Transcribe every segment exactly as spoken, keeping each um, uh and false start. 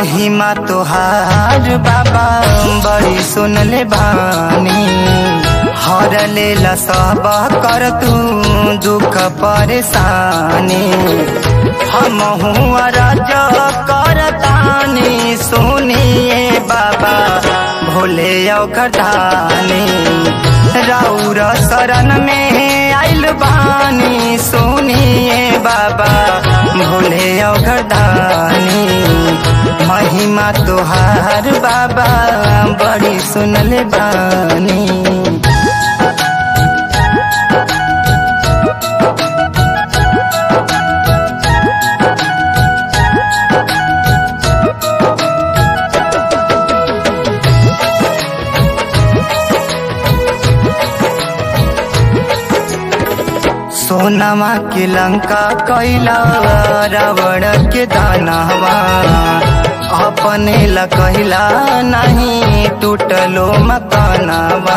महिमा तोहार बाबा बड़ी सुनले बानी, हर लेला सब कर तू दुख परेशानी। हम हुआ राज करतानी सुनिए बाबा भोले औखटानी, राउर शरण में आइल बानी सुनिए बाबा भोले औखटानी। महिमा तोहार बाबा बड़ी सुनले बानी। सोनमा के लंका कैला रावण के दानवा, अपने ला कहला नहीं टूटलो मकानवा।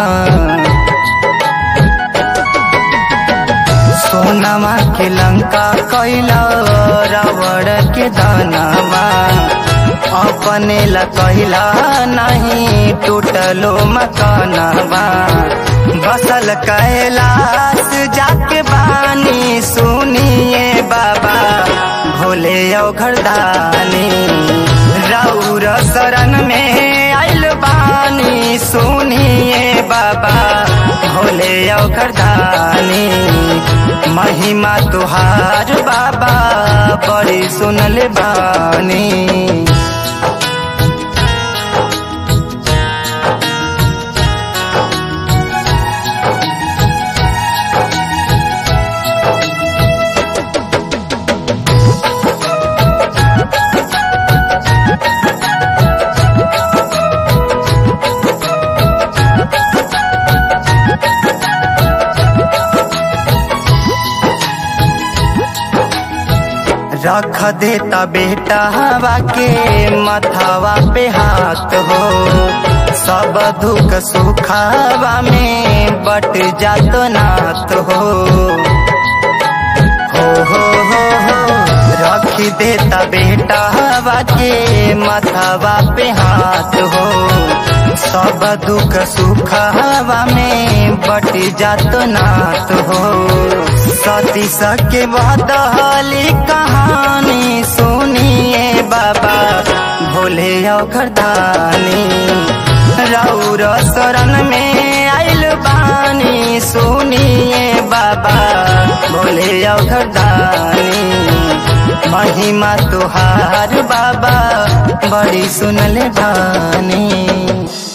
सोनमा के लंका कैला रावण के दानवा, अपने ला कहला नहीं टूटलो मकानवा। बसल कैलाश जाके बानी सुनिए बाबा भोले औखटानी, राउर शरण में आइल बानी सुनिए बाबा भोले औखटानी। महिमा तुहार बाबा बड़ी सुनले बानी। रख देता बेटा हवा के मथावा पे हाथ हो, सब दुख सुखावा में बट जात नाथ हो। हो हो हो हो रख देता बेटा हवा के मथावा पे हाथ हो, सब दुख सुखावा में बट जात नाथ हो। सती सके बदहली कहानी सुनिए बाबा भोले औखटानी, राउर शरण में आइल बानी सुनिए बाबा भोले औखटानी। महिमा तुहार बाबा बड़ी सुनले बानी।